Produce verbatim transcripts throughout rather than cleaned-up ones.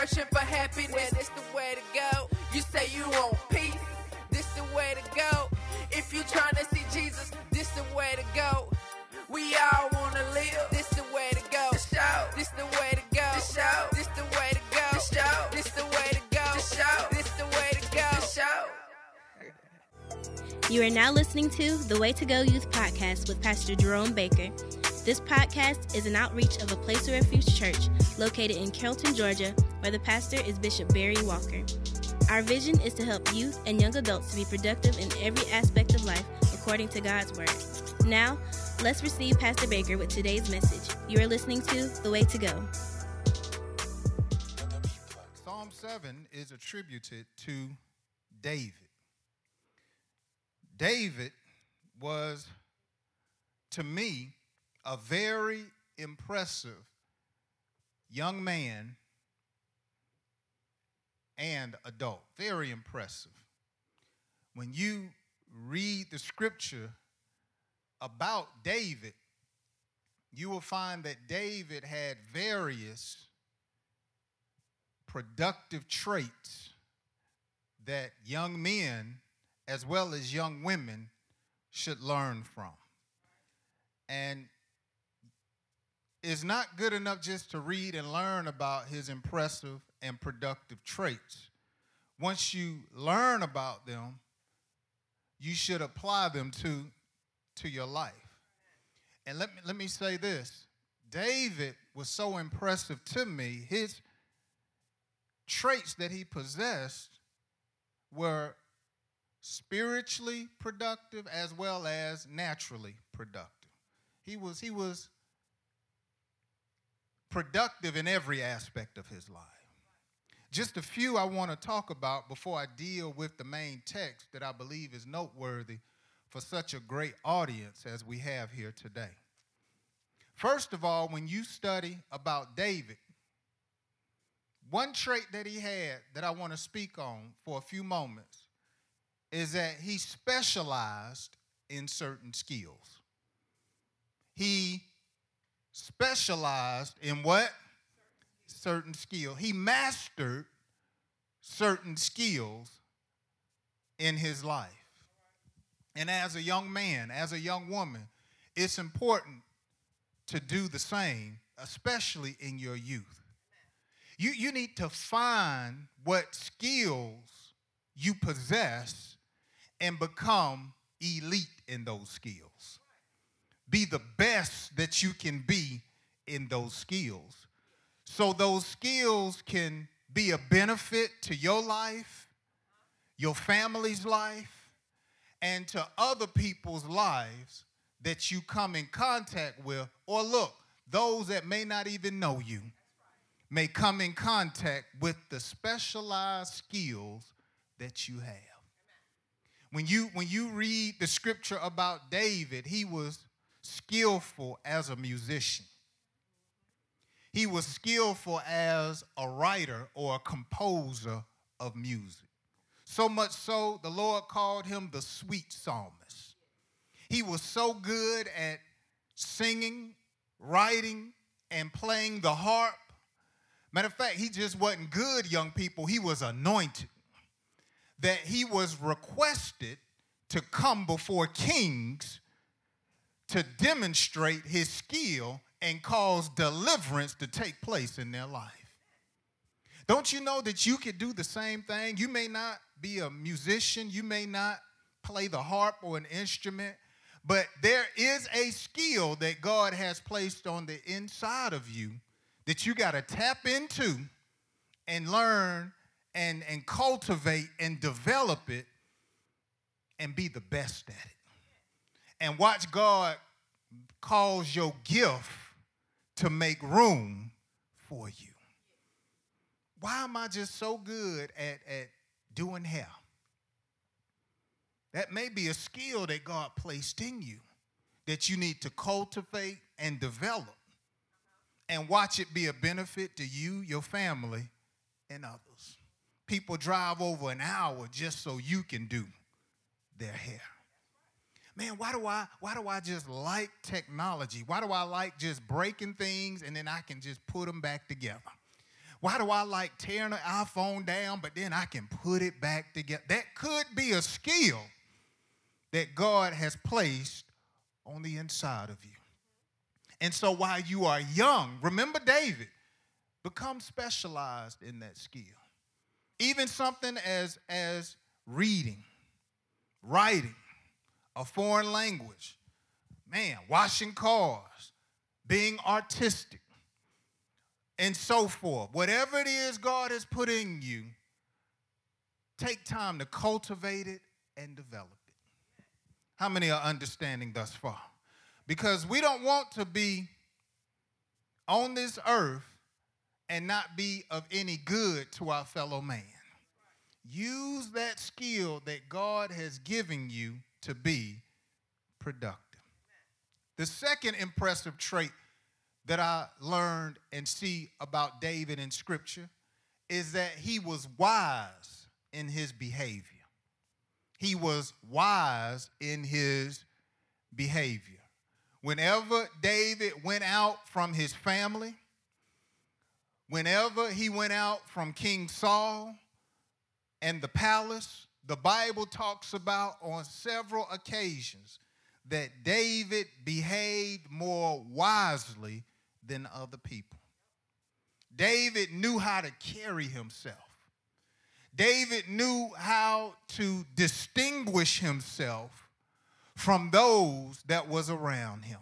searching for happiness, this the way to go. You say you want peace, this the way to go. If you trying to see Jesus, this the way to go. We all wanna live, this the way to go. The show, this the way to go. The show, this the way to go. The show, this the way to go. The show, this the way to go. The show. You are now listening to the Way to Go Youth Podcast with Pastor Jerome Baker. This podcast is an outreach of a Place of Refuge church located in Carrollton, Georgia, where the pastor is Bishop Barry Walker. Our vision is to help youth and young adults to be productive in every aspect of life according to God's Word. Now, let's receive Pastor Baker with today's message. You are listening to The Way to Go. Psalm seven is attributed to David. David was, to me, a very impressive young man and adult. Very impressive. When you read the scripture about David, you will find that David had various productive traits that young men as well as young women should learn from. And it's not good enough just to read and learn about his impressive and productive traits. Once you learn about them, you should apply them to, to your life. And let me, let me say this. David was so impressive to me. His traits that he possessed were spiritually productive as well as naturally productive. He was, he was productive in every aspect of his life. Just a few I want to talk about before I deal with the main text that I believe is noteworthy for such a great audience as we have here today. First of all, when you study about David, one trait that he had that I want to speak on for a few moments is that he specialized in certain skills. He specialized in what? Certain skills. He mastered certain skills in his life. And as a young man, as a young woman, it's important to do the same, especially in your youth. You, you need to find what skills you possess and become elite in those skills. Be the best that you can be in those skills. So those skills can be a benefit to your life, your family's life, and to other people's lives that you come in contact with. Or look, those that may not even know you may come in contact with the specialized skills that you have. When you, when you read the scripture about David, he was skillful as a musician. He was skillful as a writer or a composer of music. So much so, the Lord called him the sweet psalmist. He was so good at singing, writing, and playing the harp. Matter of fact, he just wasn't good, young people. He was anointed. That he was requested to come before kings to demonstrate his skill and cause deliverance to take place in their life. Don't you know that you could do the same thing? You may not be a musician, you may not play the harp or an instrument, but there is a skill that God has placed on the inside of you that you got to tap into and learn and, and cultivate and develop it and be the best at it. And watch God cause your gift to make room for you. Why am I just so good at, at doing hair? That may be a skill that God placed in you that you need to cultivate and develop and watch it be a benefit to you, your family, and others. People drive over an hour just so you can do their hair. Man, why do I why do I just like technology? Why do I like just breaking things and then I can just put them back together? Why do I like tearing the iPhone down, but then I can put it back together? That could be a skill that God has placed on the inside of you. And so while you are young, remember David, become specialized in that skill. Even something as, as reading, writing, a foreign language, man, washing cars, being artistic, and so forth. Whatever it is God has put in you, take time to cultivate it and develop it. How many are understanding thus far? Because we don't want to be on this earth and not be of any good to our fellow man. Use that skill that God has given you to be productive. The second impressive trait that I learned and see about David in Scripture is that he was wise in his behavior. He was wise in his behavior. Whenever David went out from his family, whenever he went out from King Saul and the palace, the Bible talks about on several occasions that David behaved more wisely than other people. David knew how to carry himself. David knew how to distinguish himself from those that was around him.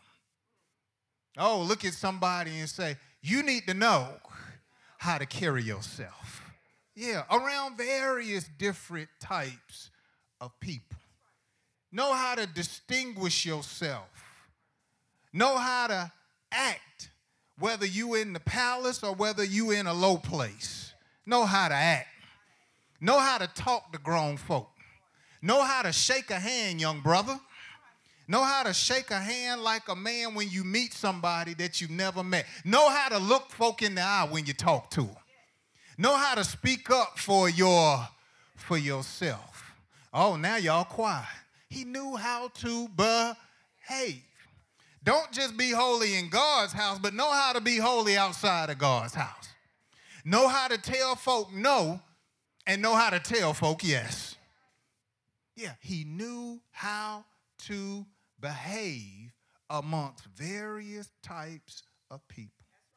Oh, look at somebody and say, you need to know how to carry yourself. Yeah, around various different types of people. Know how to distinguish yourself. Know how to act, whether you in the palace or whether you in a low place. Know how to act. Know how to talk to grown folk. Know how to shake a hand, young brother. Know how to shake a hand like a man when you meet somebody that you've never met. Know how to look folk in the eye when you talk to them. Know how to speak up for your, for yourself. Oh, now y'all quiet. He knew how to behave. Don't just be holy in God's house, but know how to be holy outside of God's house. Know how to tell folk no and know how to tell folk yes. Yeah, he knew how to behave amongst various types of people.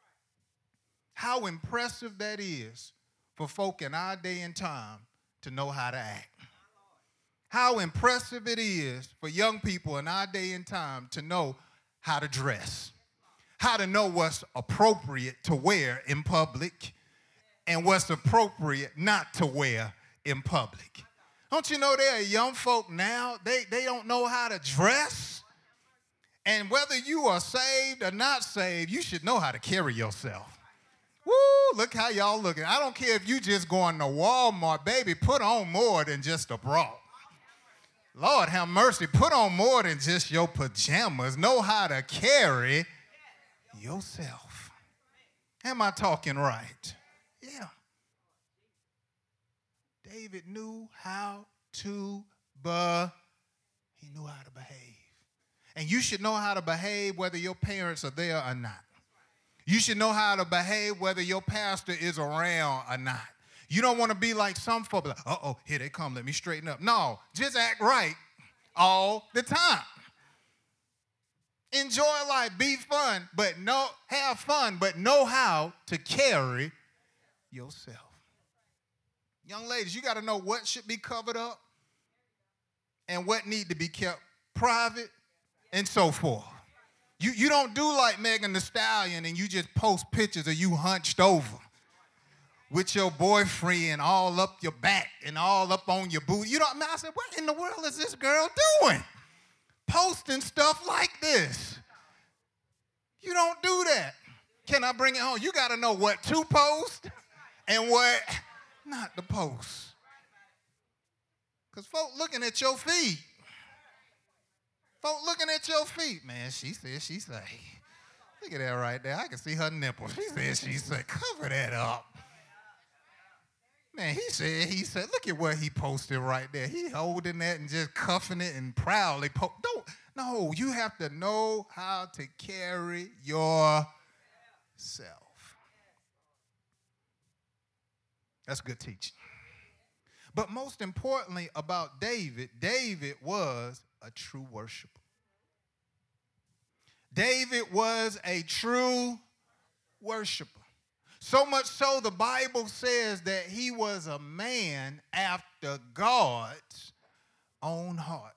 How impressive that is for folk in our day and time to know how to act. How impressive it is for young people in our day and time to know how to dress, how to know what's appropriate to wear in public and what's appropriate not to wear in public. Don't you know there are young folk now, they, they don't know how to dress? And whether you are saved or not saved, you should know how to carry yourself. Woo, look how y'all looking. I don't care if you just going to Walmart, baby, put on more than just a bra. Lord have mercy, put on more than just your pajamas. Know how to carry yourself. Am I talking right? Yeah. David knew how to be, he knew how to behave. And you should know how to behave whether your parents are there or not. You should know how to behave whether your pastor is around or not. You don't want to be like some folk, like, uh-oh, here they come, let me straighten up. No, just act right all the time. Enjoy life, be fun, but know, have fun, but know how to carry yourself. Young ladies, you got to know what should be covered up and what need to be kept private and so forth. You, you don't do like Megan Thee Stallion and you just post pictures of you hunched over with your boyfriend all up your back and all up on your booty. You know, I, mean, I said, what in the world is this girl doing? Posting stuff like this. You don't do that. Can I bring it home? You got to know what to post and what not to post. Because folk looking at your feet. Folk looking at your feet. Man, she said, she said, look at that right there. I can see her nipples. She said, she said, cover that up. Man, he said, he said, look at what he posted right there. He holding that and just cuffing it and proudly. Po- Don't, no, you have to know how to carry yourself. That's good teaching. But most importantly about David, David was a true worshiper. David was a true worshiper. So much so the Bible says that he was a man after God's own heart.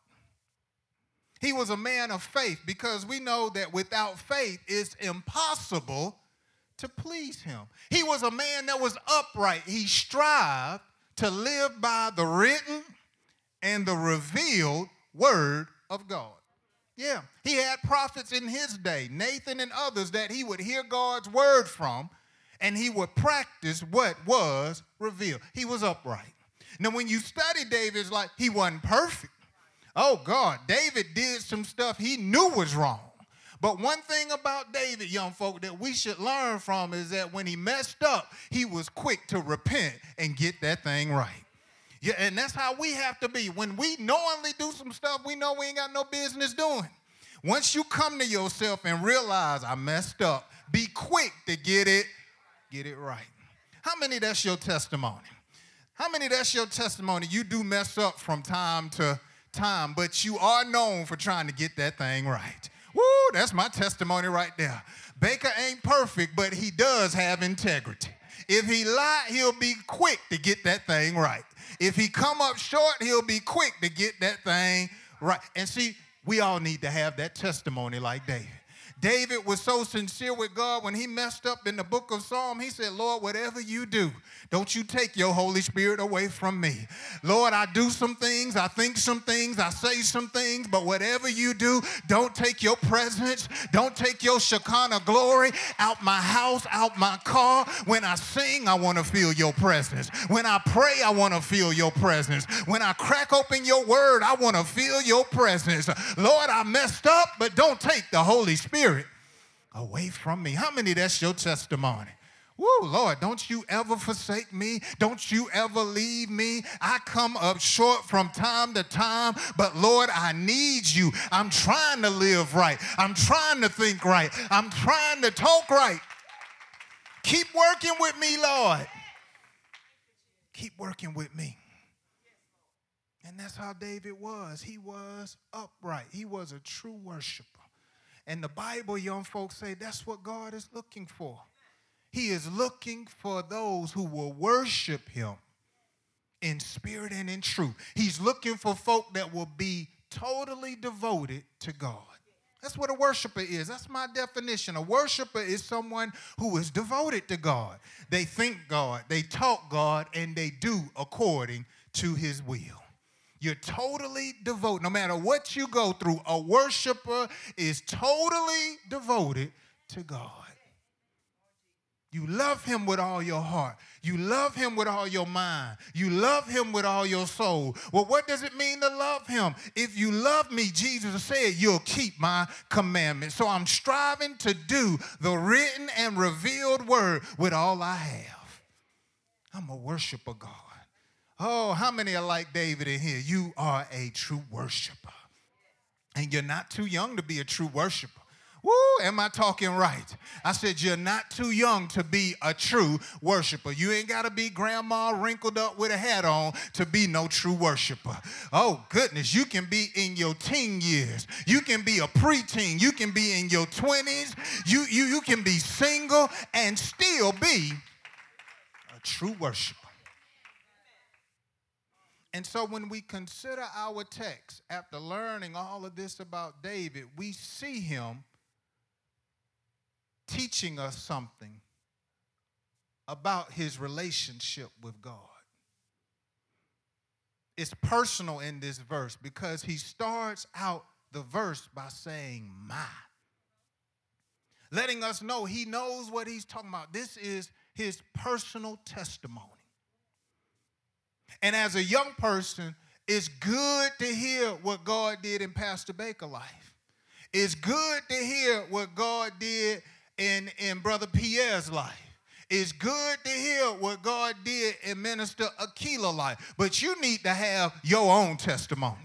He was a man of faith because we know that without faith it's impossible to please him. He was a man that was upright. He strived to live by the written and the revealed word of God. Yeah, he had prophets in his day, Nathan and others, that he would hear God's word from, and he would practice what was revealed. He was upright. Now, when you study David's life, he wasn't perfect. Oh, God, David did some stuff he knew was wrong. But one thing about David, young folk, that we should learn from is that when he messed up, he was quick to repent and get that thing right. Yeah, and that's how we have to be. When we knowingly do some stuff we know we ain't got no business doing, once you come to yourself and realize I messed up, be quick to get it, get it right. How many that's your testimony? How many that's your testimony? You do mess up from time to time, but you are known for trying to get that thing right. Woo, that's my testimony right there. Baker ain't perfect, but he does have integrity. If he lie, he'll be quick to get that thing right. If he come up short, he'll be quick to get that thing right. And see, we all need to have that testimony like David. David was so sincere with God when he messed up in the book of Psalms. He said, Lord, whatever you do, don't you take your Holy Spirit away from me. Lord, I do some things, I think some things, I say some things, but whatever you do, don't take your presence, don't take your Shekinah glory out my house, out my car. When I sing, I want to feel your presence. When I pray, I want to feel your presence. When I crack open your word, I want to feel your presence. Lord, I messed up, but don't take the Holy Spirit away from me. How many that's your testimony? Woo, Lord, don't you ever forsake me. Don't you ever leave me. I come up short from time to time, but Lord, I need you. I'm trying to live right. I'm trying to think right. I'm trying to talk right. Keep working with me, Lord. Keep working with me. And that's how David was. He was upright. He was a true worshiper. And the Bible, young folks, say that's what God is looking for. He is looking for those who will worship him in spirit and in truth. He's looking for folk that will be totally devoted to God. That's what a worshiper is. That's my definition. A worshiper is someone who is devoted to God. They think God, they talk God, and they do according to his will. You're totally devoted. No matter what you go through, a worshiper is totally devoted to God. You love him with all your heart. You love him with all your mind. You love him with all your soul. Well, what does it mean to love him? If you love me, Jesus said, you'll keep my commandments. So I'm striving to do the written and revealed word with all I have. I'm a worshiper, God. Oh, how many are like David in here? You are a true worshiper. And you're not too young to be a true worshiper. Woo, am I talking right? I said you're not too young to be a true worshiper. You ain't got to be grandma wrinkled up with a hat on to be no true worshiper. Oh, goodness, you can be in your teen years. You can be a preteen. You can be in your twenties. You, you, you can be single and still be a true worshiper. And so when we consider our text, after learning all of this about David, we see him teaching us something about his relationship with God. It's personal in this verse because he starts out the verse by saying, my. Letting us know he knows what he's talking about. This is his personal testimony. And as a young person, it's good to hear what God did in Pastor Baker's life. It's good to hear what God did in, in Brother Pierre's life. It's good to hear what God did in Minister Akila's life. But you need to have your own testimony.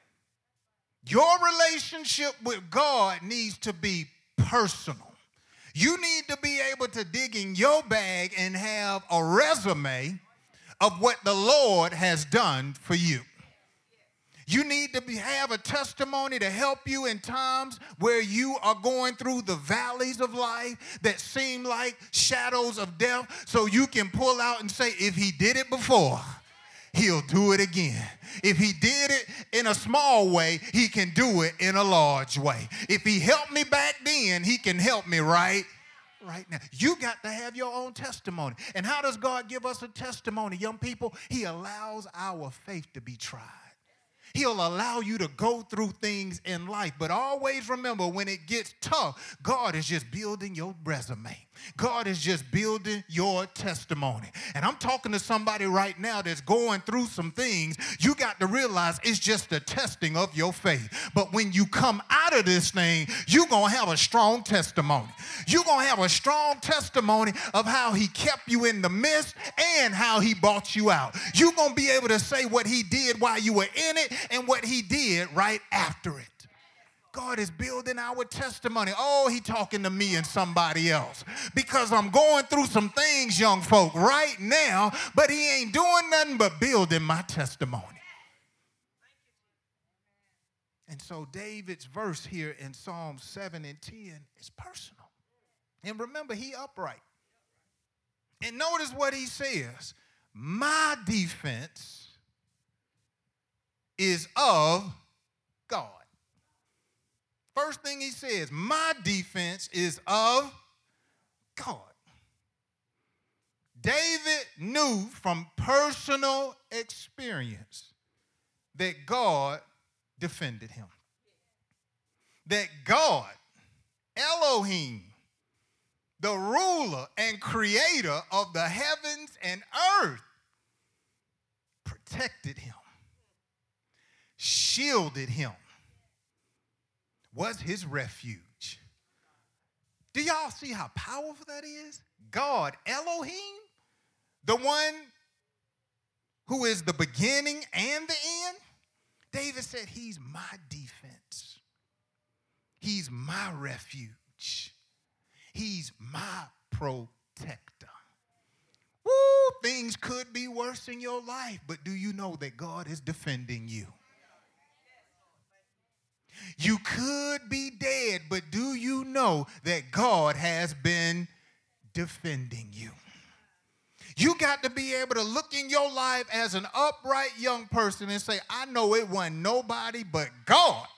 Your relationship with God needs to be personal. You need to be able to dig in your bag and have a resume of what the Lord has done for you. You need to be, have a testimony to help you in times where you are going through the valleys of life that seem like shadows of death, so you can pull out and say, if he did it before, he'll do it again. If he did it in a small way, he can do it in a large way. If he helped me back then, he can help me right right now. You got to have your own testimony. And how does God give us a testimony, young people? He allows our faith to be tried. He'll allow you to go through things in life. But always remember, when it gets tough, God is just building your resume. God is just building your testimony. And I'm talking to somebody right now that's going through some things. You got to realize it's just a testing of your faith. But when you come out of this thing, you're going to have a strong testimony. You're going to have a strong testimony of how he kept you in the midst and how he brought you out. You're going to be able to say what he did while you were in it and what he did right after it. God is building our testimony. Oh, he talking to me and somebody else. Because I'm going through some things, young folk, right now, but he ain't doing nothing but building my testimony. And so David's verse here in Psalm seven and ten is personal. And remember, he upright. And notice what he says. My defense is of God. First thing he says, my defense is of God. David knew from personal experience that God defended him. That God, Elohim, the ruler and creator of the heavens and earth, protected him, shielded him, was his refuge. Do y'all see how powerful that is? God, Elohim, the one who is the beginning and the end. David said, he's my defense. He's my refuge. He's my protector. Woo, things could be worse in your life, but do you know that God is defending you? You could be dead, but do you know that God has been defending you? You got to be able to look in your life as an upright young person and say, I know it wasn't nobody but God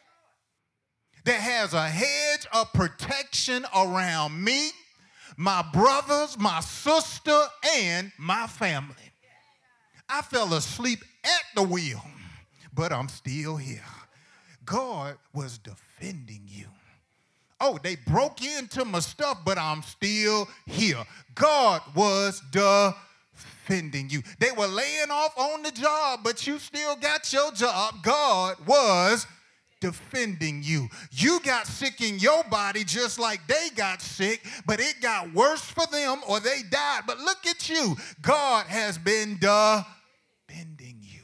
that has a hedge of protection around me, my brothers, my sister, and my family. I fell asleep at the wheel, but I'm still here. God was defending you. Oh, they broke into my stuff, but I'm still here. God was defending you. They were laying off on the job, but you still got your job. God was defending you. You got sick in your body just like they got sick, but it got worse for them or they died. But look at you. God has been defending you.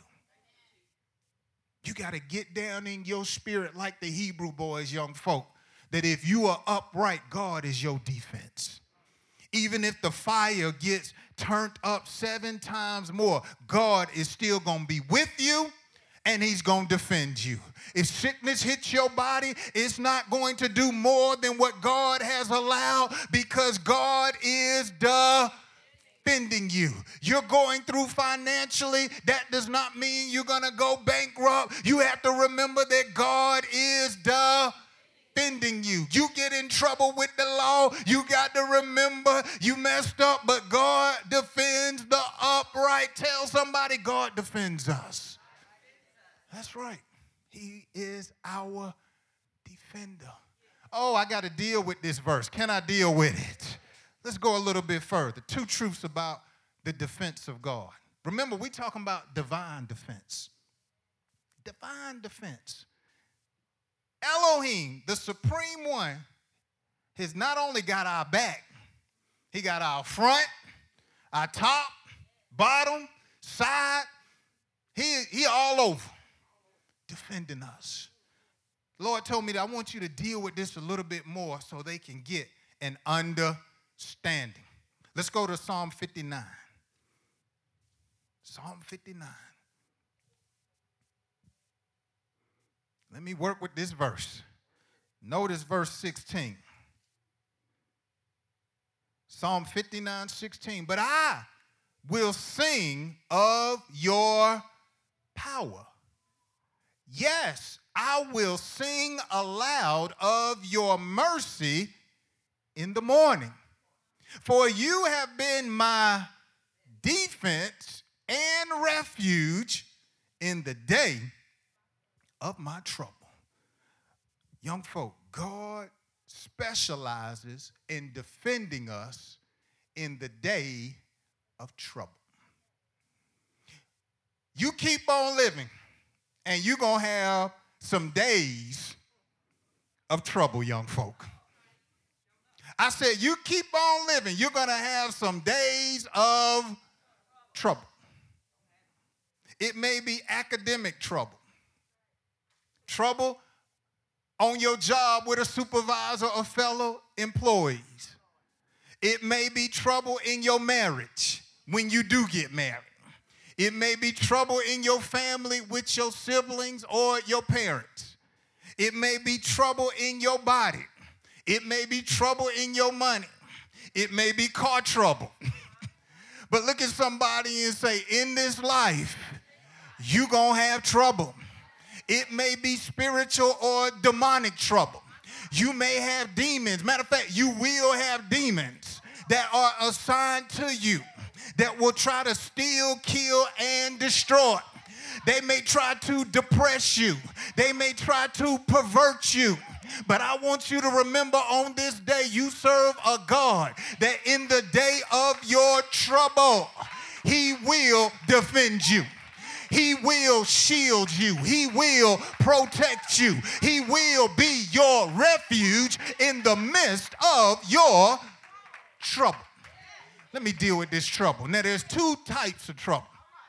You got to get down in your spirit like the Hebrew boys, young folk, that if you are upright, God is your defense. Even if the fire gets turned up seven times more, God is still going to be with you and he's going to defend you. If sickness hits your body, it's not going to do more than what God has allowed because God is the defending you. You're going through financially. That does not mean you're going to go bankrupt. You have to remember that God is defending you. You get in trouble with the law. You got to remember you messed up, but God defends the upright. Tell somebody God defends us. That's right. He is our defender. Oh, I got to deal with this verse. Can I deal with it? Let's go a little bit further. Two truths about the defense of God. Remember, we're talking about divine defense. Divine defense. Elohim, the supreme one, has not only got our back, he got our front, our top, bottom, side. He, he all over defending us. The Lord told me that I want you to deal with this a little bit more so they can get and understanding. Let's go to Psalm fifty-nine. Psalm fifty-nine. Let me work with this verse. Notice verse sixteen. Psalm fifty-nine, sixteen. But I will sing of your power. Yes, I will sing aloud of your mercy in the morning. For you have been my defense and refuge in the day of my trouble. Young folk, God specializes in defending us in the day of trouble. You keep on living, and you're going to have some days of trouble, young folk. I said, you keep on living, you're going to have some days of trouble. It may be academic trouble, trouble on your job with a supervisor or fellow employees. It may be trouble in your marriage when you do get married. It may be trouble in your family with your siblings or your parents. It may be trouble in your body. It may be trouble in your money. It may be car trouble. But look at somebody and say, in this life, you're going to have trouble. It may be spiritual or demonic trouble. You may have demons. Matter of fact, you will have demons that are assigned to you that will try to steal, kill, and destroy. They may try to depress you. They may try to pervert you. But I want you to remember on this day, you serve a God that in the day of your trouble, he will defend you. He will shield you. He will protect you. He will be your refuge in the midst of your trouble. Let me deal with this trouble. Now, there's two types of trouble.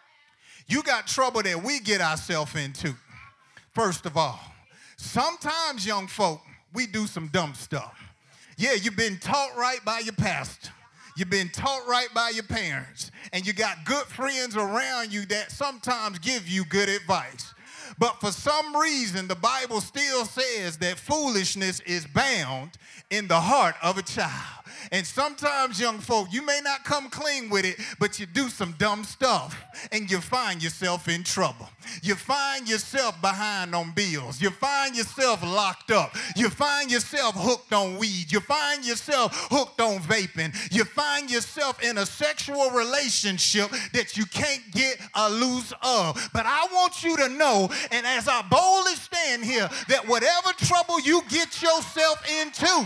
You got trouble that we get ourselves into. First of all, sometimes, young folk, we do some dumb stuff. Yeah, you've been taught right by your pastor. You've been taught right by your parents. And you got good friends around you that sometimes give you good advice. But for some reason, the Bible still says that foolishness is bound in the heart of a child. And sometimes, young folk, you may not come clean with it, but you do some dumb stuff, and you find yourself in trouble. You find yourself behind on bills. You find yourself locked up. You find yourself hooked on weed. You find yourself hooked on vaping. You find yourself in a sexual relationship that you can't get a loose of. But I want you to know, and as I boldly stand here, that whatever trouble you get yourself into,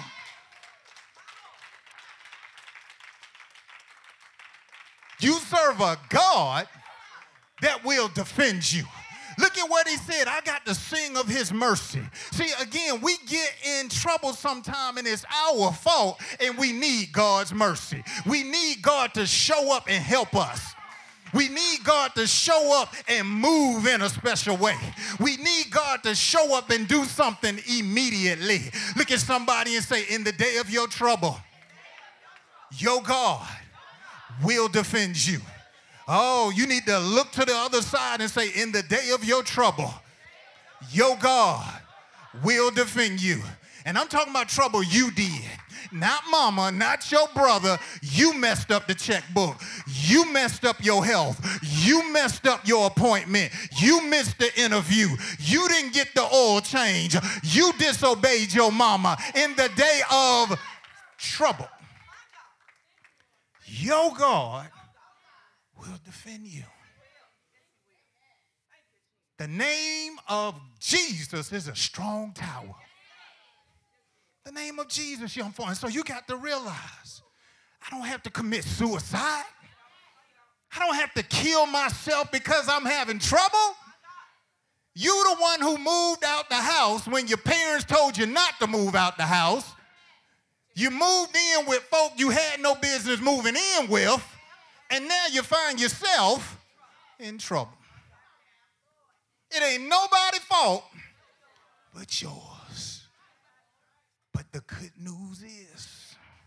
you serve a God that will defend you. Look at what he said. I got to sing of his mercy. See, again, we get in trouble sometime and it's our fault, and we need God's mercy. We need God to show up and help us. We need God to show up and move in a special way. We need God to show up and do something immediately. Look at somebody and say, in the day of your trouble, your God will defend you. Oh, you need to look to the other side and say, in the day of your trouble, your God will defend you. And I'm talking about trouble you did. Not mama, not your brother. You messed up the checkbook. You messed up your health. You messed up your appointment. You missed the interview. You didn't get the oil change. You disobeyed your mama in the day of trouble. Your God will defend you. The name of Jesus is a strong tower. The name of Jesus, young folks. And so you got to realize, I don't have to commit suicide. I don't have to kill myself because I'm having trouble. You the one who moved out the house when your parents told you not to move out the house. You moved in with folk you had no business moving in with, and now you find yourself in trouble. It ain't nobody's fault but yours. But the good news is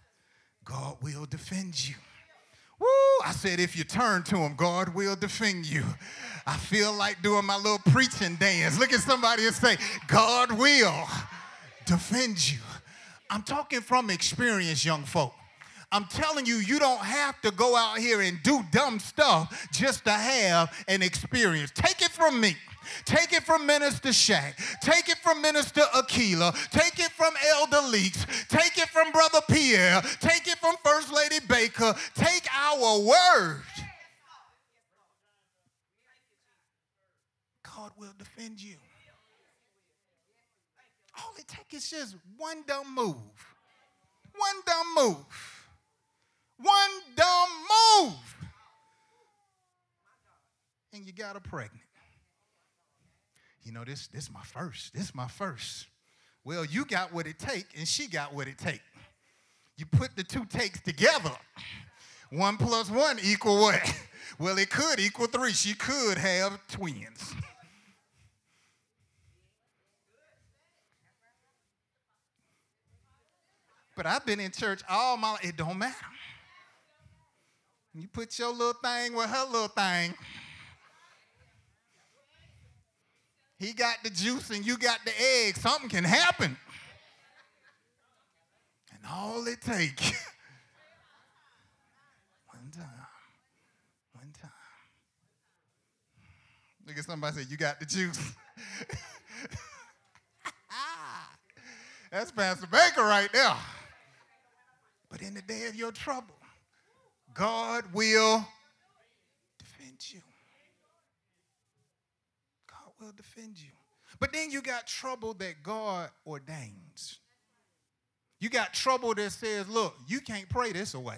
God will defend you. Woo! I said, if you turn to him, God will defend you. I feel like doing my little preaching dance. Look at somebody and say, God will defend you. I'm talking from experience, young folk. I'm telling you, you don't have to go out here and do dumb stuff just to have an experience. Take it from me. Take it from Minister Shaq. Take it from Minister Aquila. Take it from Elder Leaks. Take it from Brother Pierre. Take it from First Lady Baker. Take our word. God will defend you. All it takes is just one dumb move. One dumb move. One dumb move. And you got her pregnant. You know, this this my first. This my first. Well, you got what it take, and she got what it take. You put the two takes together. One plus one equal what? Well, it could equal three. She could have twins. But I've been in church all my life. It don't matter. You put your little thing with her little thing. He got the juice and you got the egg. Something can happen. And all it takes, one time, one time. Look at somebody say, you got the juice. That's Pastor Baker right there. But in the day of your trouble, God will defend you. God will defend you. But then you got trouble that God ordains. You got trouble that says, look, you can't pray this away.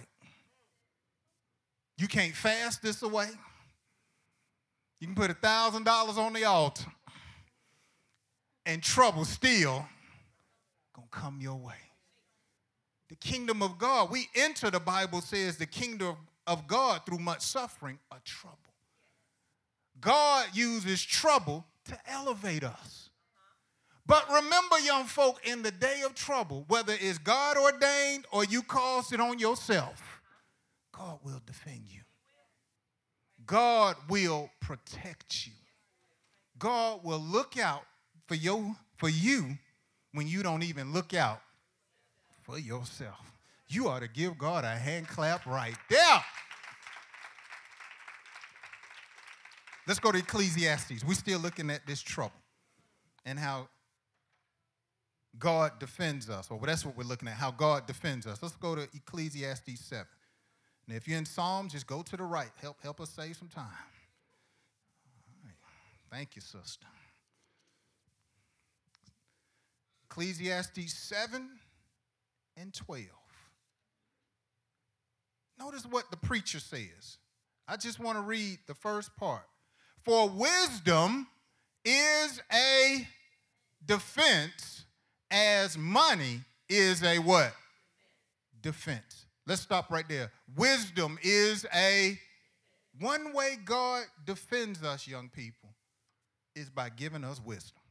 You can't fast this away. You can put a thousand dollars on the altar and trouble still gonna come your way. The kingdom of God, we enter, the Bible says, the kingdom of God through much suffering or trouble. God uses trouble to elevate us. But remember, young folk, in the day of trouble, whether it's God ordained or you caused it on yourself, God will defend you. God will protect you. God will look out for you, for you when you don't even look out for yourself. You ought to give God a hand clap right there. Let's go to Ecclesiastes. We're still looking at this trouble and how God defends us. Or that's what we're looking at, how God defends us. Let's go to Ecclesiastes seven. Now, if you're in Psalms, just go to the right. Help, help us save some time. All right. Thank you, sister. Ecclesiastes seven and twelve. Notice what the preacher says. I just want to read the first part. For wisdom is a defense as money is a what? Defense. Let's stop right there. Wisdom is a, one way God defends us, young people, is by giving us wisdom.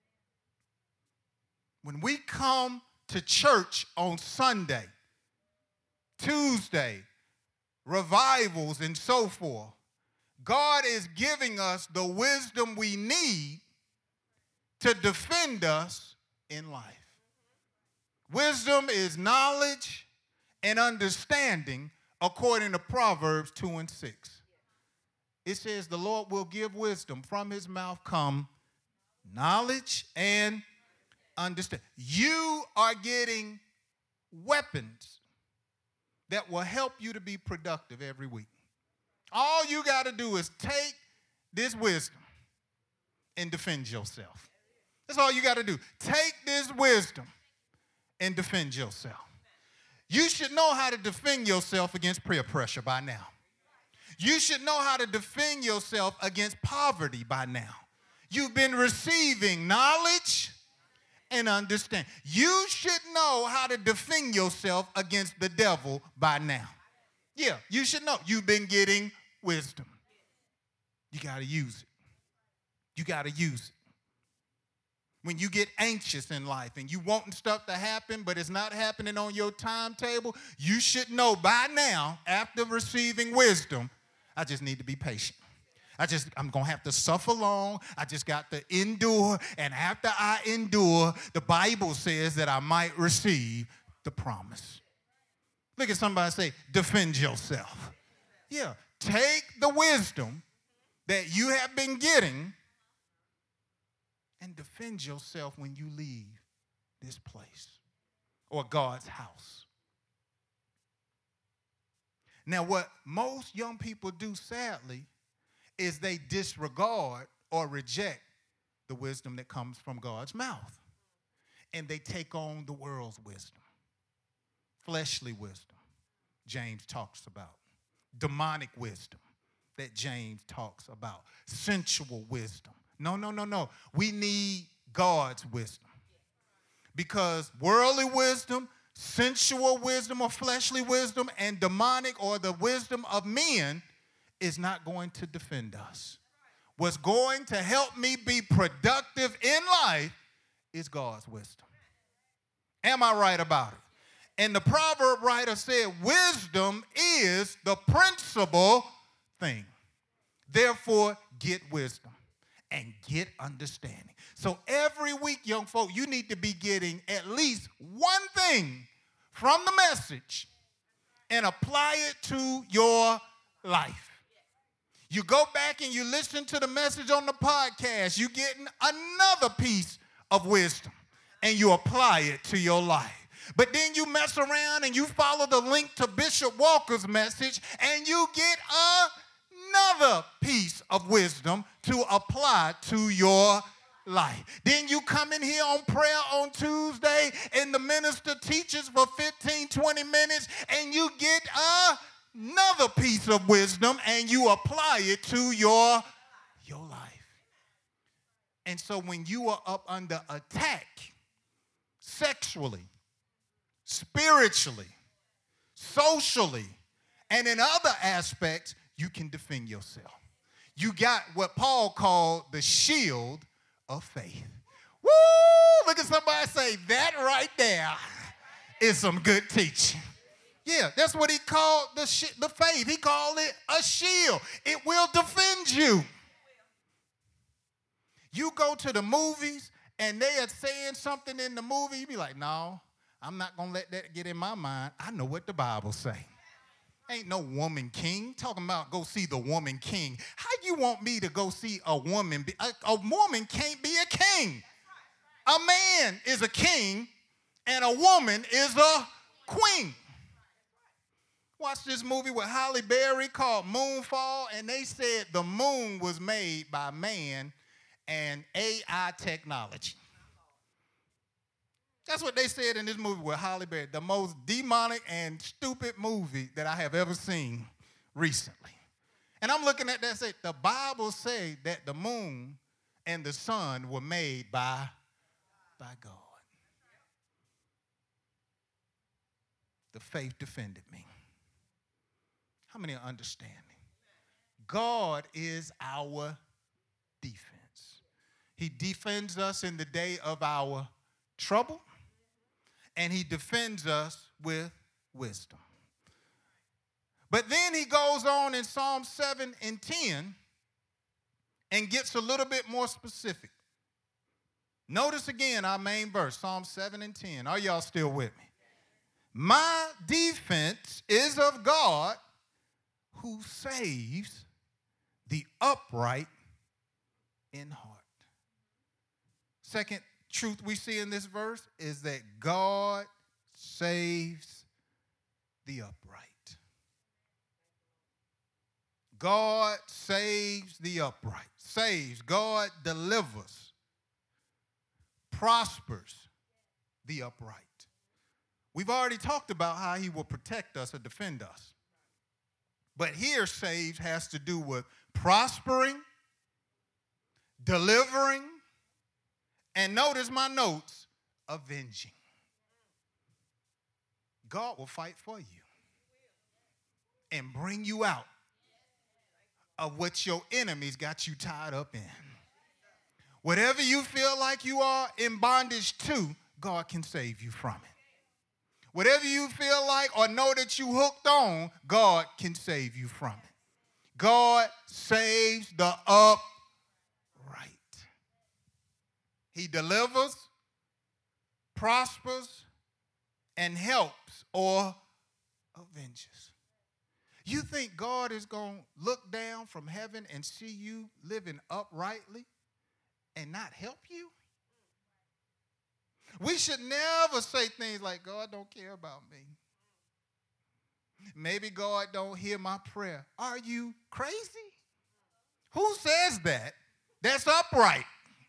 When we come to church on Sunday, Tuesday, revivals and so forth, God is giving us the wisdom we need to defend us in life. Wisdom is knowledge and understanding according to Proverbs two and six. It says the Lord will give wisdom. From his mouth come knowledge and understand. You are getting weapons that will help you to be productive every week. All you got to do is take this wisdom and defend yourself. That's all you got to do. Take this wisdom and defend yourself. You should know how to defend yourself against peer pressure by now. You should know how to defend yourself against poverty by now. You've been receiving knowledge and understand. You should know how to defend yourself against the devil by now. Yeah, you should know. You've been getting wisdom. You got to use it. You got to use it. When you get anxious in life and you wanting stuff to happen, but it's not happening on your timetable, you should know by now, after receiving wisdom, I just need to be patient. I just, I'm going to have to suffer long. I just got to endure. And after I endure, the Bible says that I might receive the promise. Look at somebody and say, defend yourself. Yeah, take the wisdom that you have been getting and defend yourself when you leave this place or God's house. Now, what most young people do, sadly, is they disregard or reject the wisdom that comes from God's mouth. And they take on the world's wisdom, fleshly wisdom, James talks about, demonic wisdom that James talks about, sensual wisdom. No, no, no, no. We need God's wisdom. Because worldly wisdom, sensual wisdom or fleshly wisdom, and demonic or the wisdom of men is not going to defend us. What's going to help me be productive in life is God's wisdom. Am I right about it? And the proverb writer said, wisdom is the principal thing. Therefore, get wisdom and get understanding. So every week, young folk, you need to be getting at least one thing from the message and apply it to your life. You go back and you listen to the message on the podcast, you're getting another piece of wisdom, and you apply it to your life. But then you mess around and you follow the link to Bishop Walker's message, and you get another piece of wisdom to apply to your life. Then you come in here on prayer on Tuesday, and the minister teaches for fifteen, twenty minutes, and you get a another piece of wisdom and you apply it to your, your life. And so when you are up under attack sexually, spiritually, socially, and in other aspects, you can defend yourself. You got what Paul called the shield of faith. Woo! Look at somebody say, that right there is some good teaching. Yeah, that's what he called the, sh- the faith. He called it a shield. It will defend you. You go to the movies and they are saying something in the movie, you be like, no, I'm not going to let that get in my mind. I know what the Bible say. Ain't no woman king. Talking about go see the woman king. How you want me to go see a woman? Be, a, a woman can't be a king. A man is a king and a woman is a queen. Watched this movie with Halle Berry called Moonfall, and they said the moon was made by man and A I technology. That's what they said in this movie with Halle Berry, the most demonic and stupid movie that I have ever seen recently. And I'm looking at that and say, the Bible says that the moon and the sun were made by, by God. The faith defended me. How many are understanding? God is our defense. He defends us in the day of our trouble, and he defends us with wisdom. But then he goes on in Psalm seven and ten and gets a little bit more specific. Notice again our main verse, Psalm seven and ten. Are y'all still with me? My defense is of God, who saves the upright in heart. Second truth we see in this verse is that God saves the upright. God saves the upright. Saves. God delivers. Prospers the upright. We've already talked about how he will protect us or defend us. But here, saves has to do with prospering, delivering, and notice my notes, avenging. God will fight for you and bring you out of what your enemies got you tied up in. Whatever you feel like you are in bondage to, God can save you from it. Whatever you feel like or know that you hooked on, God can save you from it. God saves the upright. He delivers, prospers, and helps or avenges. You think God is going to look down from heaven and see you living uprightly and not help you? We should never say things like, God don't care about me. Maybe God don't hear my prayer. Are you crazy? Who says that? That's upright.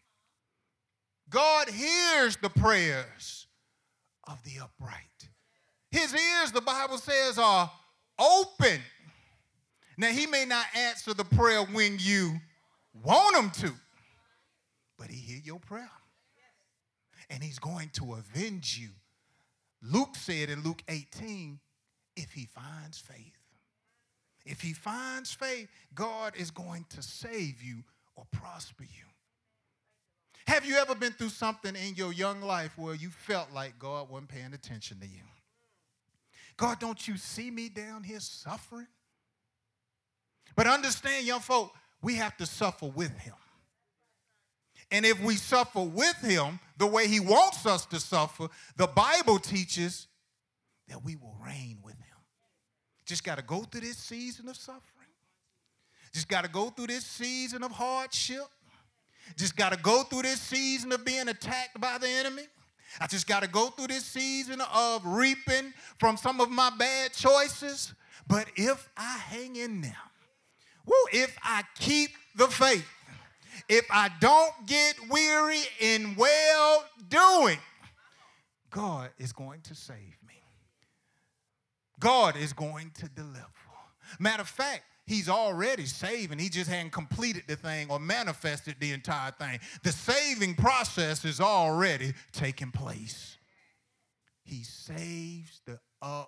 God hears the prayers of the upright. His ears, the Bible says, are open. Now, he may not answer the prayer when you want him to, but he hears your prayer. And he's going to avenge you. Luke said in Luke eighteen, if he finds faith. If he finds faith, God is going to save you or prosper you. Have you ever been through something in your young life where you felt like God wasn't paying attention to you? God, don't you see me down here suffering? But understand, young folk, we have to suffer with him. And if we suffer with him the way he wants us to suffer, the Bible teaches that we will reign with him. Just got to go through this season of suffering. Just got to go through this season of hardship. Just got to go through this season of being attacked by the enemy. I just got to go through this season of reaping from some of my bad choices. But if I hang in there, woo, if I keep the faith, if I don't get weary in well-doing, God is going to save me. God is going to deliver. Matter of fact, he's already saving. He just hadn't completed the thing or manifested the entire thing. The saving process is already taking place. He saves the upright.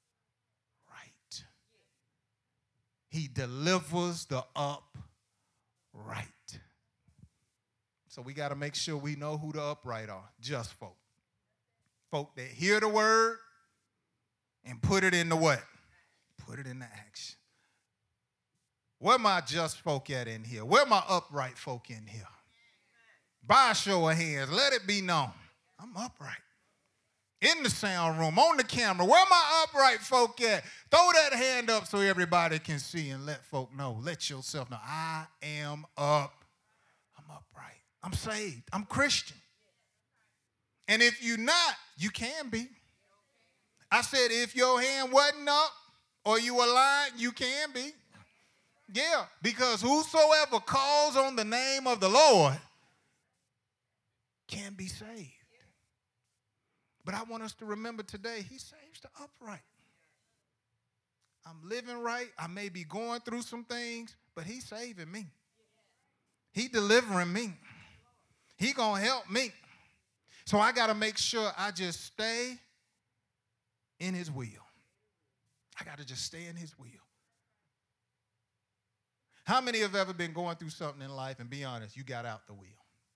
He delivers the upright. So we got to make sure we know who the upright are. Just folk. Folk that hear the word and put it into what? Put it into action. Where my just folk at in here? Where my upright folk in here? By a show of hands, let it be known. I'm upright. In the sound room, on the camera, where my upright folk at? Throw that hand up so everybody can see and let folk know. Let yourself know. I am up. I'm upright. I'm saved. I'm Christian. And if you're not, you can be. I said if your hand wasn't up or you were lying, you can be. Yeah, because whosoever calls on the name of the Lord can be saved. But I want us to remember today, he saves the upright. I'm living right. I may be going through some things, but he's saving me. He delivering me. He gonna help me. So I got to make sure I just stay in his will. I got to just stay in his will. How many have ever been going through something in life and be honest, you got out the wheel?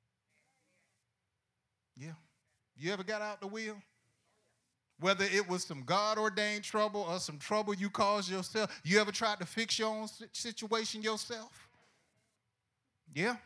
Yeah. You ever got out the wheel? Whether it was some God-ordained trouble or some trouble you caused yourself, you ever tried to fix your own situation yourself? Yeah.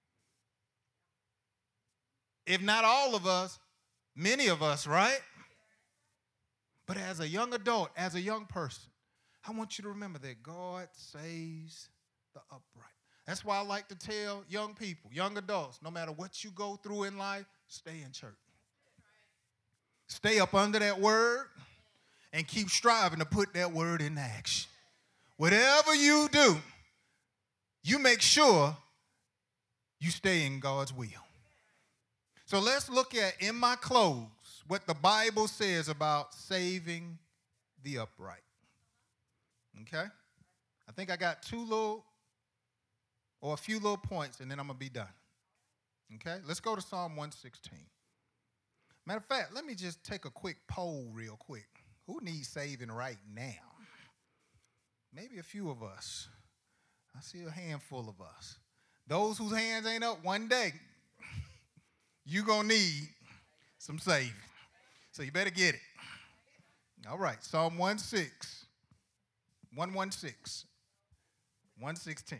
If not all of us, many of us, right? But as a young adult, as a young person, I want you to remember that God saves the upright. That's why I like to tell young people, young adults, no matter what you go through in life, stay in church. Stay up under that word and keep striving to put that word into action. Whatever you do, you make sure you stay in God's will. So let's look at, in my close, what the Bible says about saving the upright. Okay? I think I got two little, or a few little points, and then I'm going to be done. Okay? Let's go to Psalm one sixteen. Matter of fact, let me just take a quick poll real quick. Who needs saving right now? Maybe a few of us. I see a handful of us. Those whose hands ain't up, one day, you're going to need some saving. So you better get it. All right, Psalm one sixteen. one sixteen. one sixteen.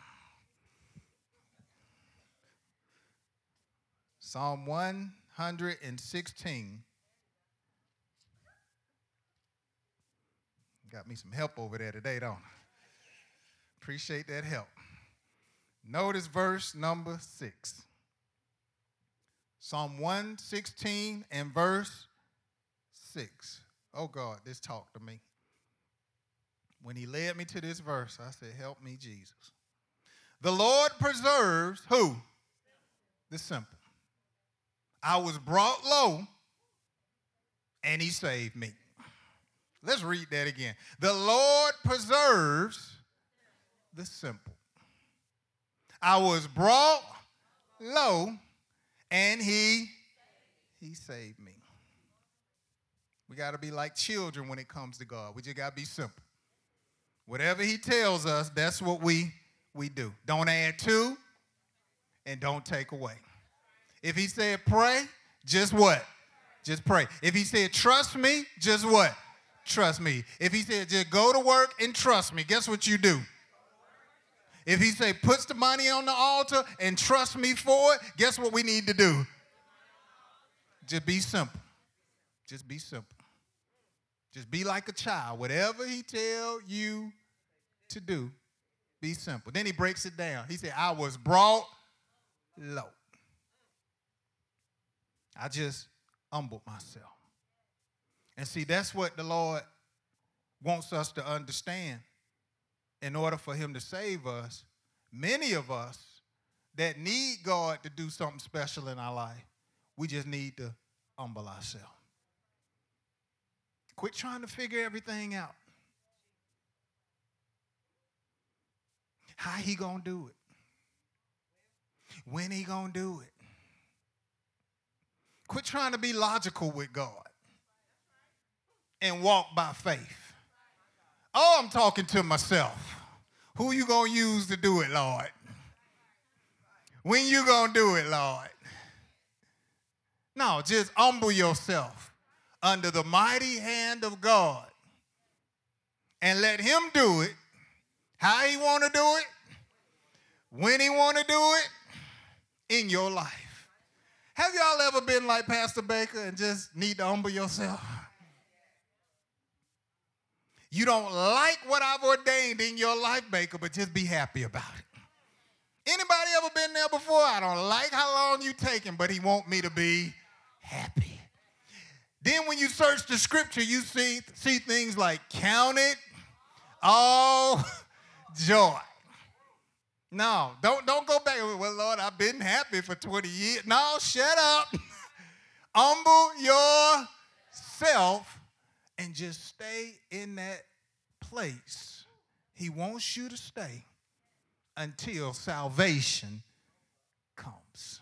Psalm one sixteen. Got me some help over there today, don't I? Appreciate that help. Notice verse number six. Psalm one sixteen and verse six. Oh, God, this talked to me. When he led me to this verse, I said, help me, Jesus. The Lord preserves who? The simple. I was brought low, and he saved me. Let's read that again. The Lord preserves the simple. I was brought low, and he, he saved me. We got to be like children when it comes to God. We just got to be simple. Whatever he tells us, that's what we, we do. Don't add to, and don't take away. If he said pray, just what? Just pray. If he said trust me, just what? Trust me. If he said just go to work and trust me, guess what you do? If he said puts the money on the altar and trust me for it, guess what we need to do? Just be simple. Just be simple. Just be like a child. Whatever he tell you to do, be simple. Then he breaks it down. He said, I was brought low. I just humbled myself. And see, that's what the Lord wants us to understand. In order for him to save us, many of us that need God to do something special in our life, we just need to humble ourselves. Quit trying to figure everything out. How he gonna do it? When he gonna do it? Quit trying to be logical with God and walk by faith. Oh, I'm talking to myself. Who you gonna use to do it, Lord? When you gonna do it, Lord? No, just humble yourself under the mighty hand of God and let him do it how he want to do it, when he want to do it in your life. Have y'all ever been like Pastor Baker and just need to humble yourself? You don't like what I've ordained in your life, Baker, but just be happy about it. Anybody ever been there before? I don't like how long you taking, but he want me to be happy. Then when you search the scripture, you see, see things like count it all joy. No, don't, don't go back. Well, Lord, I've been happy for twenty years. No, shut up. Humble yourself and just stay in that place. He wants you to stay until salvation comes.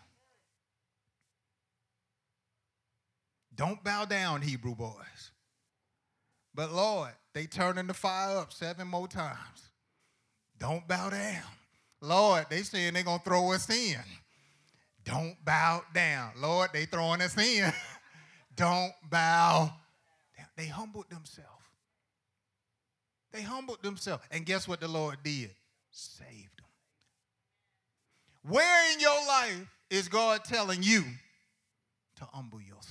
Don't bow down, Hebrew boys. But Lord, they turning the fire up seven more times. Don't bow down. Lord, they saying they're going to throw us in. Don't bow down. Lord, they throwing us in. Don't bow down. They humbled themselves. They humbled themselves. And guess what the Lord did? Saved them. Where in your life is God telling you to humble yourself?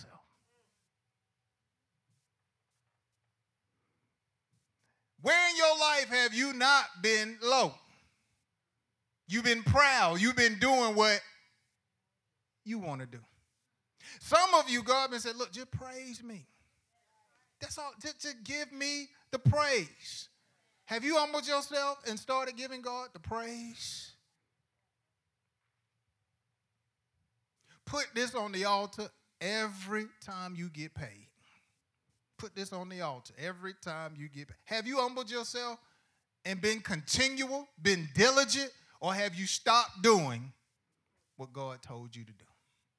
Where in your life have you not been low? You've been proud. You've been doing what you want to do. Some of you, God has said, look, just praise me. That's all. Just, just give me the praise. Have you humbled yourself and started giving God the praise? Put this on the altar every time you get paid. Put this on the altar every time you get paid. Have you humbled yourself and been continual, been diligent, or have you stopped doing what God told you to do?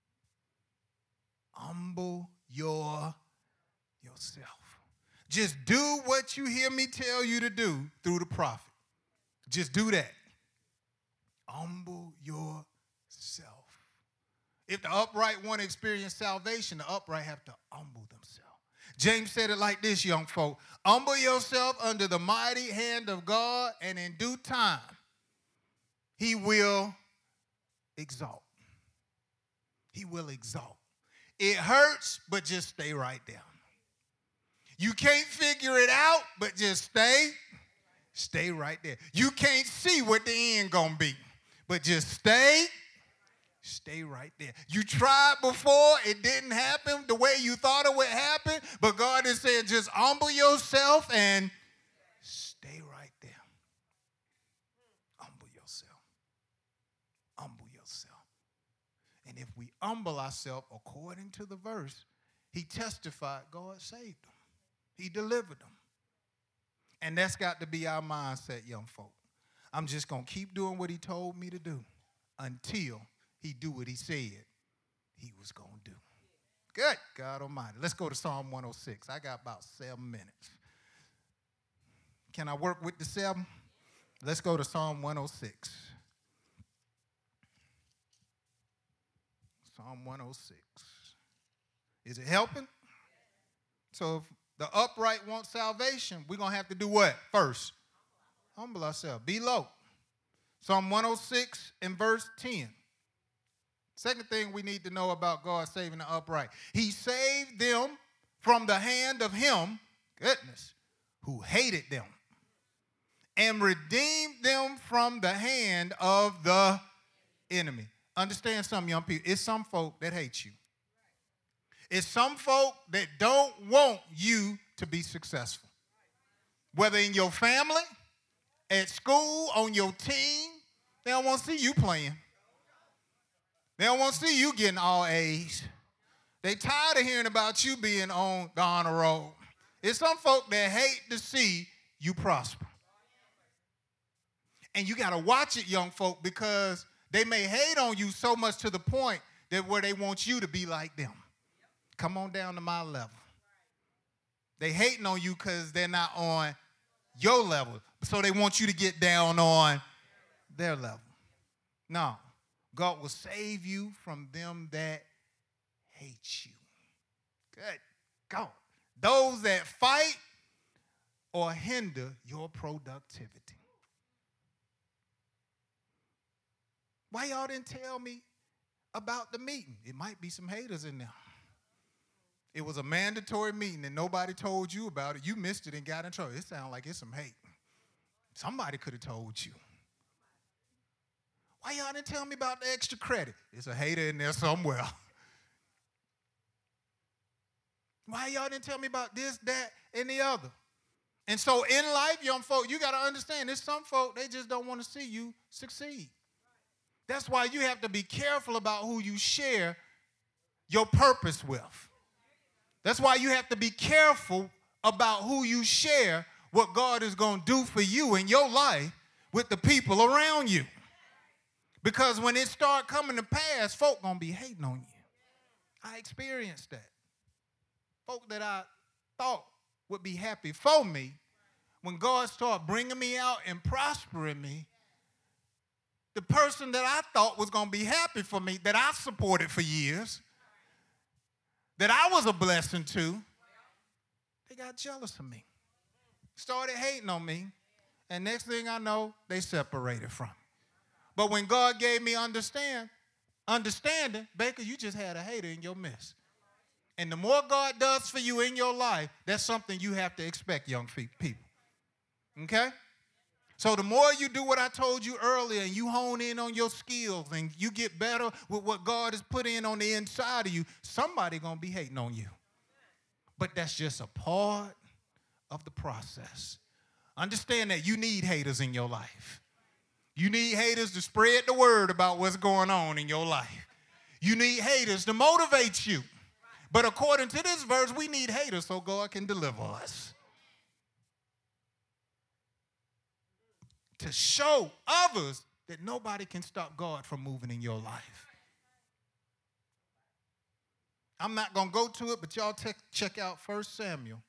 Humble your, yourself. Just do what you hear me tell you to do through the prophet. Just do that. Humble yourself. If the upright want to experience salvation, the upright have to humble themselves. James said it like this, young folk. Humble yourself under the mighty hand of God, and in due time, he will exalt. He will exalt. It hurts, but just stay right there. You can't figure it out, but just stay, stay right there. You can't see what the end gonna be, but just stay, stay right there. You tried before, it didn't happen the way you thought it would happen, but God is saying just humble yourself and stay right there. Humble yourself. Humble yourself. And if we humble ourselves according to the verse, he testified God saved them. He delivered them. And that's got to be our mindset, young folk. I'm just going to keep doing what he told me to do until he do what he said he was going to do. Good God Almighty. Let's go to Psalm one oh six. I got about seven minutes. Can I work with the seven? Let's go to Psalm one oh six. Psalm one oh six. Is it helping? So if the upright want salvation, we're going to have to do what first? Humble ourselves. Be low. Psalm one oh six and verse ten. Second thing we need to know about God saving the upright. He saved them from the hand of him, goodness, who hated them, and redeemed them from the hand of the enemy. Understand something, young people. It's some folk that hate you. It's some folk that don't want you to be successful. Whether in your family, at school, on your team, they don't want to see you playing. They don't want to see you getting all A's. They tired of hearing about you being on the honor roll. It's some folk that hate to see you prosper. And you got to watch it, young folk, because they may hate on you so much to the point that where they want you to be like them. Come on down to my level. They hating on you because they're not on your level. So they want you to get down on their level. No. God will save you from them that hate you. Good God. Those that fight or hinder your productivity. Why y'all didn't tell me about the meeting? It might be some haters in there. It was a mandatory meeting and nobody told you about it. You missed it and got in trouble. It sounds like it's some hate. Somebody could have told you. Why y'all didn't tell me about the extra credit? It's a hater in there somewhere. Why y'all didn't tell me about this, that, and the other? And so in life, young folk, you got to understand, there's some folk, they just don't want to see you succeed. That's why you have to be careful about who you share your purpose with. That's why you have to be careful about who you share what God is going to do for you in your life with the people around you. Because when it start coming to pass, folk going to be hating on you. I experienced that. Folk that I thought would be happy for me, when God started bringing me out and prospering me, the person that I thought was going to be happy for me, that I supported for years, that I was a blessing to, they got jealous of me. Started hating on me, and next thing I know, they separated from me. But when God gave me understand, understanding, Baker, you just had a hater in your midst. And the more God does for you in your life, that's something you have to expect, young people. Okay? So the more you do what I told you earlier and you hone in on your skills and you get better with what God has put in on the inside of you, somebody going to be hating on you. But that's just a part of the process. Understand that you need haters in your life. You need haters to spread the word about what's going on in your life. You need haters to motivate you. But according to this verse, we need haters so God can deliver us. To show others that nobody can stop God from moving in your life. I'm not going to go to it, but y'all te- check out First Samuel.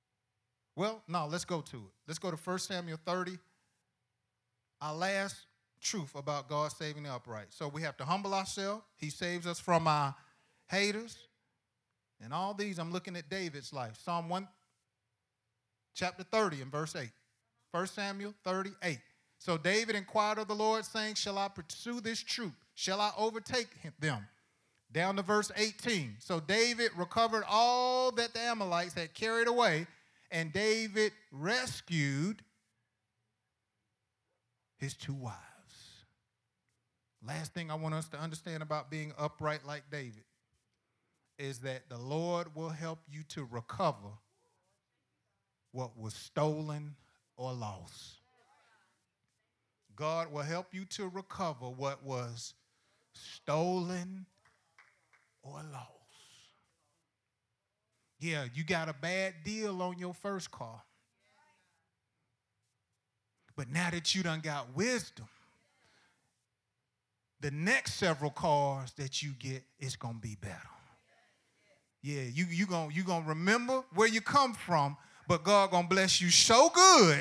Well, no, let's go to it. Let's go to First Samuel thirty. Our last truth about God saving the upright. So we have to humble ourselves. He saves us from our haters. And all these, I'm looking at David's life. Psalm one, chapter thirty and verse eight. First Samuel thirty-eight. So David inquired of the Lord, saying, shall I pursue this troop? Shall I overtake them? Down to verse eighteen. So David recovered all that the Amalekites had carried away, and David rescued his two wives. Last thing I want us to understand about being upright like David is that the Lord will help you to recover what was stolen or lost. God will help you to recover what was stolen or lost. Yeah, you got a bad deal on your first car. But now that you done got wisdom, the next several cars that you get is going to be better. Yeah, you you going you going to remember where you come from, but God going to bless you so good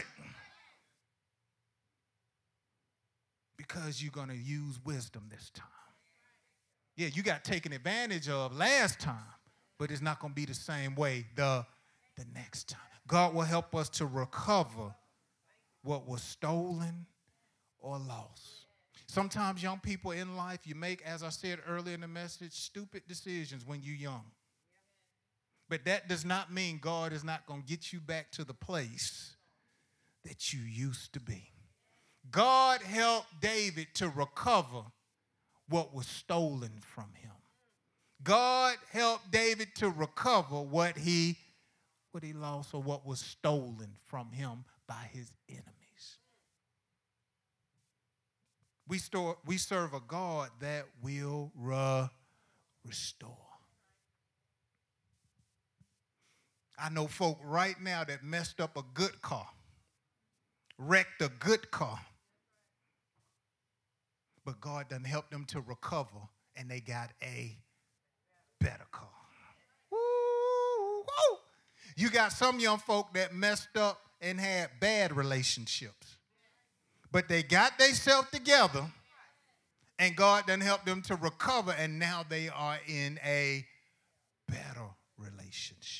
because you're going to use wisdom this time. Yeah, you got taken advantage of last time, but it's not going to be the same way the, the next time. God will help us to recover what was stolen or lost. Sometimes young people in life, you make, as I said earlier in the message, stupid decisions when you're young. But that does not mean God is not going to get you back to the place that you used to be. God helped David to recover what was stolen from him. God helped David to recover what he, what he lost or what was stolen from him by his enemies. We, store, we serve a God that will re- restore. I know folk right now that messed up a good car, wrecked a good car, but God done helped them to recover, and they got a better car. Woo, woo. You got some young folk that messed up and had bad relationships, but they got themselves together, and God done helped them to recover, and now they are in a better relationship.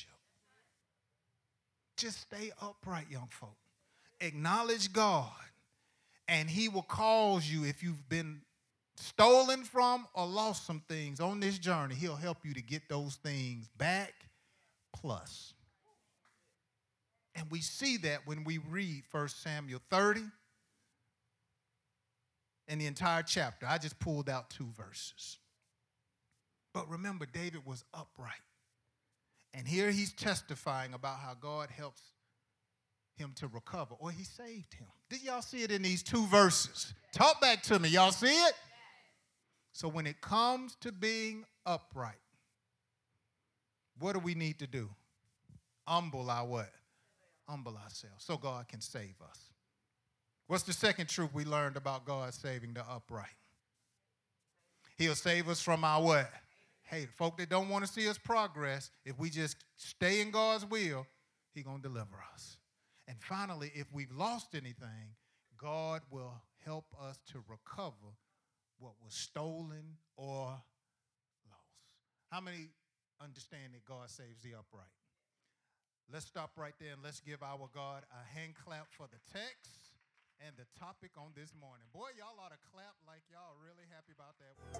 Just stay upright, young folk. Acknowledge God, and he will cause you, if you've been stolen from or lost some things on this journey, he'll help you to get those things back plus. And we see that when we read First Samuel thirty and the entire chapter. I just pulled out two verses. But remember, David was upright. And here he's testifying about how God helps him to recover, or he saved him. Did y'all see it in these two verses? Talk back to me. Y'all see it? So when it comes to being upright, what do we need to do? Humble our what? Humble ourselves so God can save us. What's the second truth we learned about God saving the upright? He'll save us from our what? Hey, folk that don't want to see us progress, if we just stay in God's will, he's going to deliver us. And finally, if we've lost anything, God will help us to recover what was stolen or lost. How many understand that God saves the upright? Let's stop right there and let's give our God a hand clap for the text and the topic on this morning. Boy, y'all ought to clap like y'all really happy about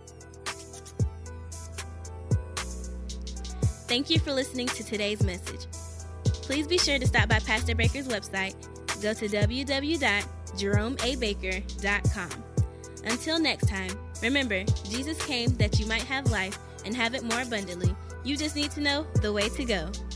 that word. Thank you for listening to today's message. Please be sure to stop by Pastor Baker's website. Go to w w w dot jerome a baker dot com. Until next time, remember, Jesus came that you might have life and have it more abundantly. You just need to know the way to go.